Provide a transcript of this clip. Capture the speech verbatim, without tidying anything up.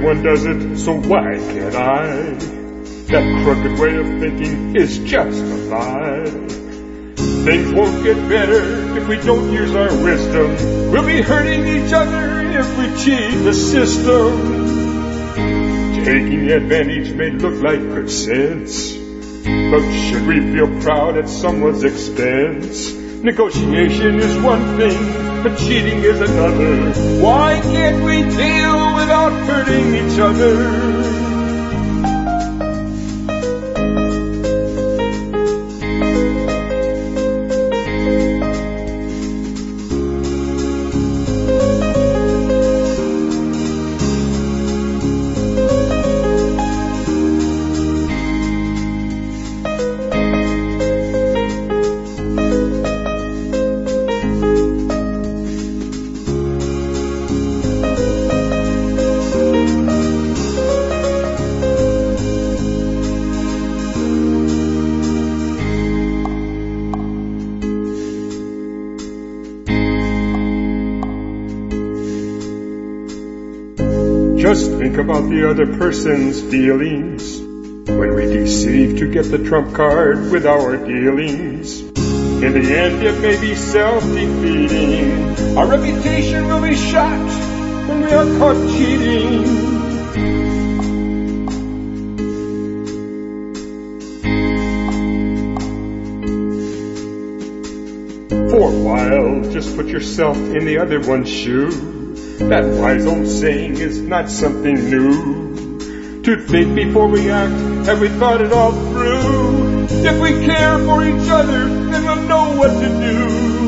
Everyone does it, so why can't I? That crooked way of thinking is just a lie. Things won't get better if we don't use our wisdom. We'll be hurting each other if we cheat the system. Taking advantage may look like good sense, but should we feel proud at someone's expense? Negotiation is one thing, but cheating is another. Why can't we deal without hurting each other? Just think about the other person's feelings when we deceive to get the trump card with our dealings. In the end, it may be self-defeating. Our reputation will be shot when we are caught cheating. For a while, just put yourself in the other one's shoe. That wise old saying is not something new. To think before we act, have we thought it all through? If we care for each other, then we'll know what to do.